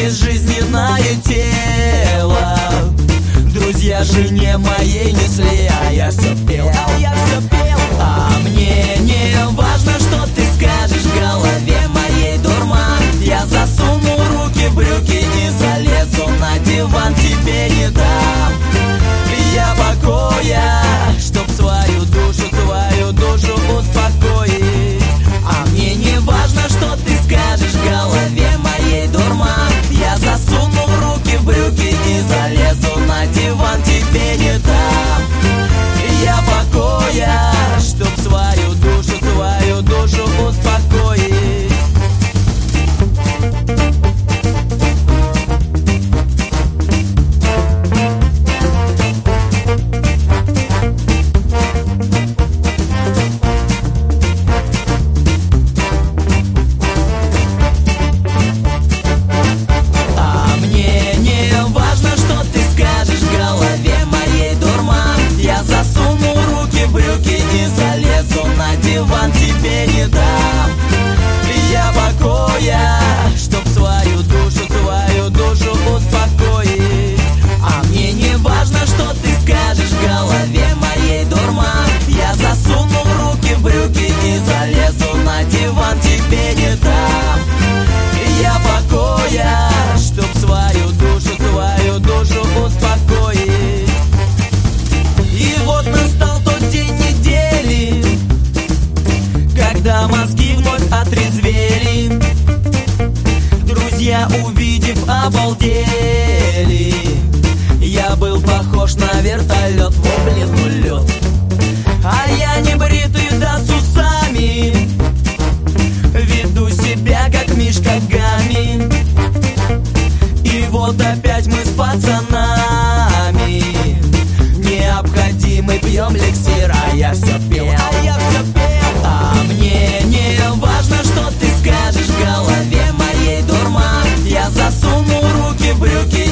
безжизненное тело. Друзья жене моей несли, а я все пел, а мне не важно, что ты скажешь, в голове моей дурман. Я засуну руки в брюки и залезу на диван, тебе не дам я покоя, чтоб свою душу успокоить. А мне не важно, что ты скажешь, в голове моей дурман. Я засуну руки в брюки и залезу на диван, тебе не дам я покоя, чтоб свою душу успокоить. Тебе не дам я покоя, чтоб свою душу успокоить. А мне не важно, что ты скажешь, в голове моей дурман. Я засуну руки в брюки и залезу на диван, тебе не дам я покоя, чтоб свою душу успокоить. И вот настал тот день недели, когда мозги вновь отрезвели. Друзья, увидев, обалдели. Я был похож на вертолет, блин, улет. А я не бритый, да с усами, веду себя, как Мишка Гамми. И вот опять мы с пацанами необходимый пьем эликсир, а я все пил, а мне не важно, что ты скажешь, в голове моей дурман. Я засуну руки в брюки